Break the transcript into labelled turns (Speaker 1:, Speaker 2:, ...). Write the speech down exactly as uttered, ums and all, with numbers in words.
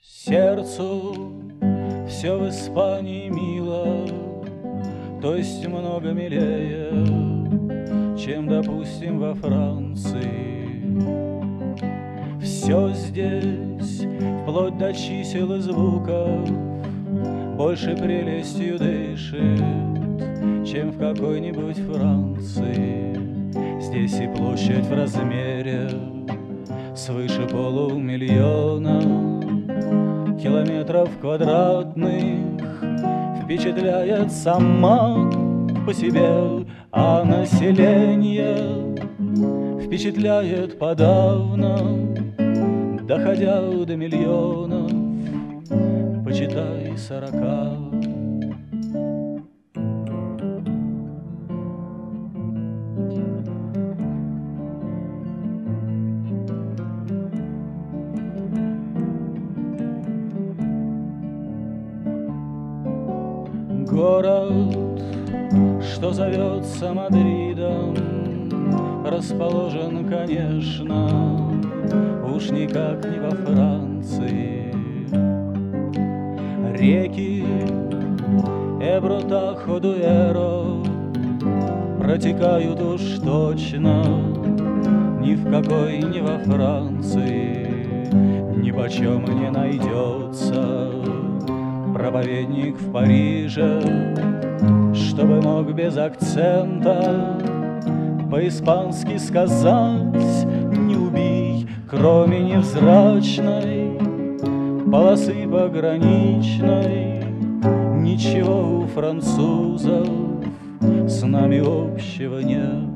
Speaker 1: Сердцу все в Испании мило, то есть много милее, чем, допустим, во Франции. Все здесь, вплоть до чисел и звуков, больше прелестью дышит, чем в какой-нибудь Франции. Здесь и площадь в размере свыше полумиллиона километров квадратных впечатляет сама по себе, а население впечатляет подавно, доходя до миллионов, почитай сорока. Город, что зовется Мадридом, расположен, конечно, уж никак не во Франции. Реки Эбро, Тахо, Дуэро протекают уж точно ни в какой не во Франции. Ни почем не найдется проповедник в Париже, чтобы мог без акцента по-испански сказать: не убей, кроме невзрачной полосы пограничной, ничего у французов с нами общего нет.